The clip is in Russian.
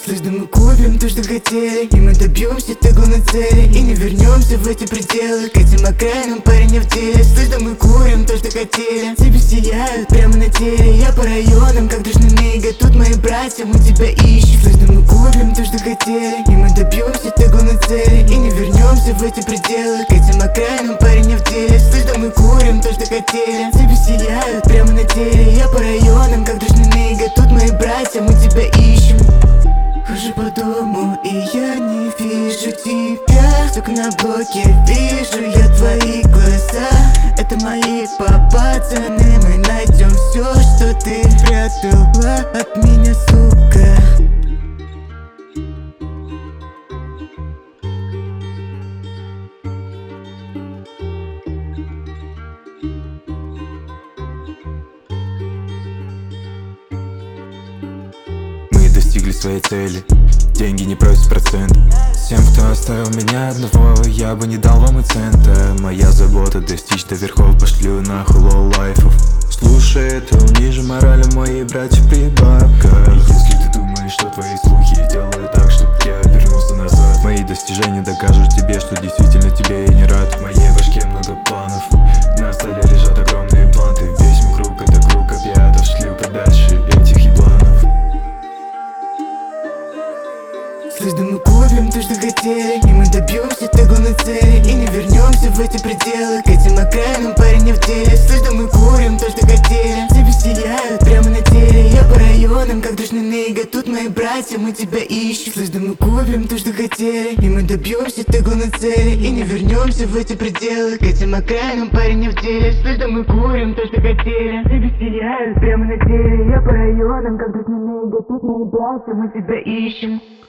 Слышь, да мы купим то, что хотели, и мы добьемся той главной цели, и не вернемся в эти пределы, к этим окраинам, парень, не в деле. Слышь, да мы курим то, что хотели, цепи сияют прямо на теле. Я по районам, как дружный мига, тут мои братья, мы тебя ищем. Слышь, да мы купим то, что хотели, и мы добьемся той главной цели, и не вернемся в эти пределы, к этим окраинам, парень, не в деле. Слышь, да мы курим то, что хотели, цепи сияют прямо на теле. Я по районам, как дружный мига, тут мои братья, мы тебя ищем. Хожу по дому, и я не вижу тебя. Только на блоке вижу я твои глаза. Это мои пацаны, мы найдем все, что ты прятала от меня, сука. Достигли своей цели, деньги не просят процент. Всем, кто оставил меня одного, я бы не дал вам и цента. Моя забота достичь до верхов, пошлю нахуй лоу-лайфов. Слушай, это униже морали мои братья при бабках. Если ты думаешь, что твои слухи делают так, чтоб я вернулся назад, мои достижения докажут тебе, что действительно тебе я не рад. В моей башке много планов, на столе лежат огромные планты. Весь мой круг это круг опиатов, шлю подальше этих ебланов. Слышь, да мы купим то, что хотели, и мы добьемся той главной цели, и не вернемся в эти пределы, к этим окраинам, парень, не в деле. Слышь, да мы курим то, что хотели, цепи сияют прямо на теле. Я по районам, как дружный нига, тут мои братья, мы тебя ищем. Слышь, да мы купим то, что хотели, и мы добьемся той главной цели, и не вернемся в эти пределы, к этим окраинам, парень, не в деле. Слышь, да мы курим то, что хотели, цепи сияют прямо на теле. Я по районам, как дружный нига, тут мои братья, мы тебя ищем.